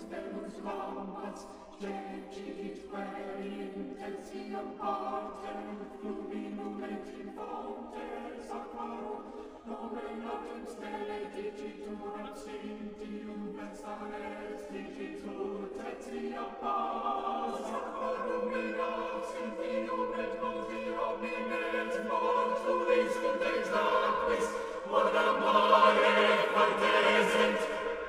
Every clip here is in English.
bellus lambas, jecit queri intentiam partem, fluminum et in fonte sacrarum, nomen autem stelle dicitur abstintium pensares, dicitur tertia pars, sacrarum in abstintium et multi homines mortuis index aquis, quod amare quantesent.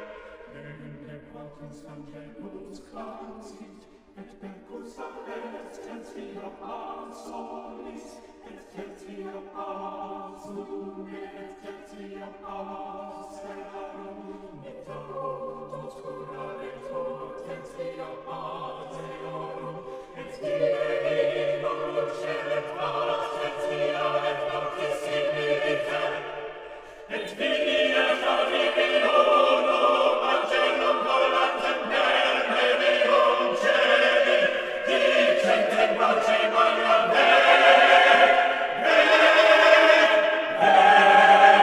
Angelus clausit, et Becus est tertia pars solis, et tertia pars lum, et tertia pars stellarum, et tot obscura et tot tertia pars eorum, et die in luce et pars tertia et noctis similiter, et vini et arrivi unum angelum volantem per medium celi, dicente voce Maria,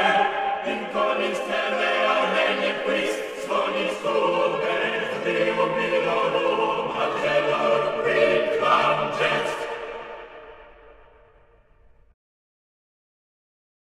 in conis terrea regni quis, sonis tu, et Deum